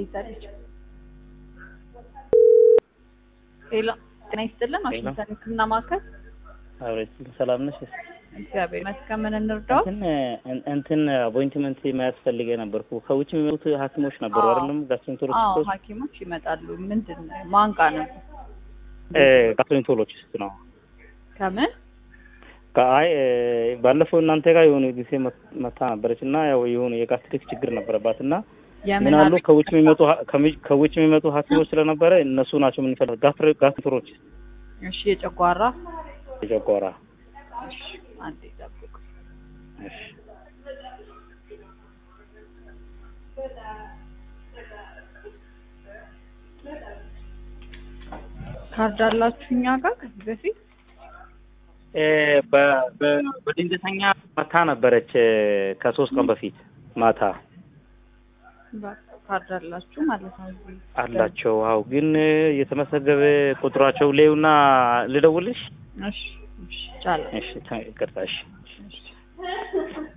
ተይዛለች። ሄሎ ጤና ይስጥልን። ዋሽንግተን ሕክምና ማዕከል። አብሬት ሰላም ነሽ? እግዚአብሔር ይመስገን። ምን እንርዳው? እንትን አፖይንትመንት የሚያስፈልገ ነበርኩ። ከውጭ የሚመጡት ሐኪሞች ነበሩ አይደለም? ጋስትሮንቶሎጂስት ሐኪሞች ይመጣሉ። ምንድነው ማንቃ ነው? ጋስትሮንቶሎጂስት ነው። ከምን ከአይ ባለፈው እናንተ ጋር የሆነ ጊዜ መታ ነበረችና ያው የሆነ የጋስትሪክ ችግር ነበረባትና ምን አሉ ከውጭ የሚመጡ ሐኪሞች ስለነበረ እነሱ ናቸው ምን ይፈልጋል ጋስትሮንቶሎጂስት። እሺ የጨጓራ እሺ አንዴ ጠብቁ። እሺ ካርድ አላችሁ እኛ ጋር ከዚህ በፊት? በድንገተኛ መታ ነበረች ከ3 ቀን በፊት ማታ። ካርድ አላችሁ ማለት ነው? አላቸው። አው ግን የተመሰገበ ቁጥራቸው ሌውና ልደውልሽ? እሺ ቻለ። እሺ ይቅርታ። እሺ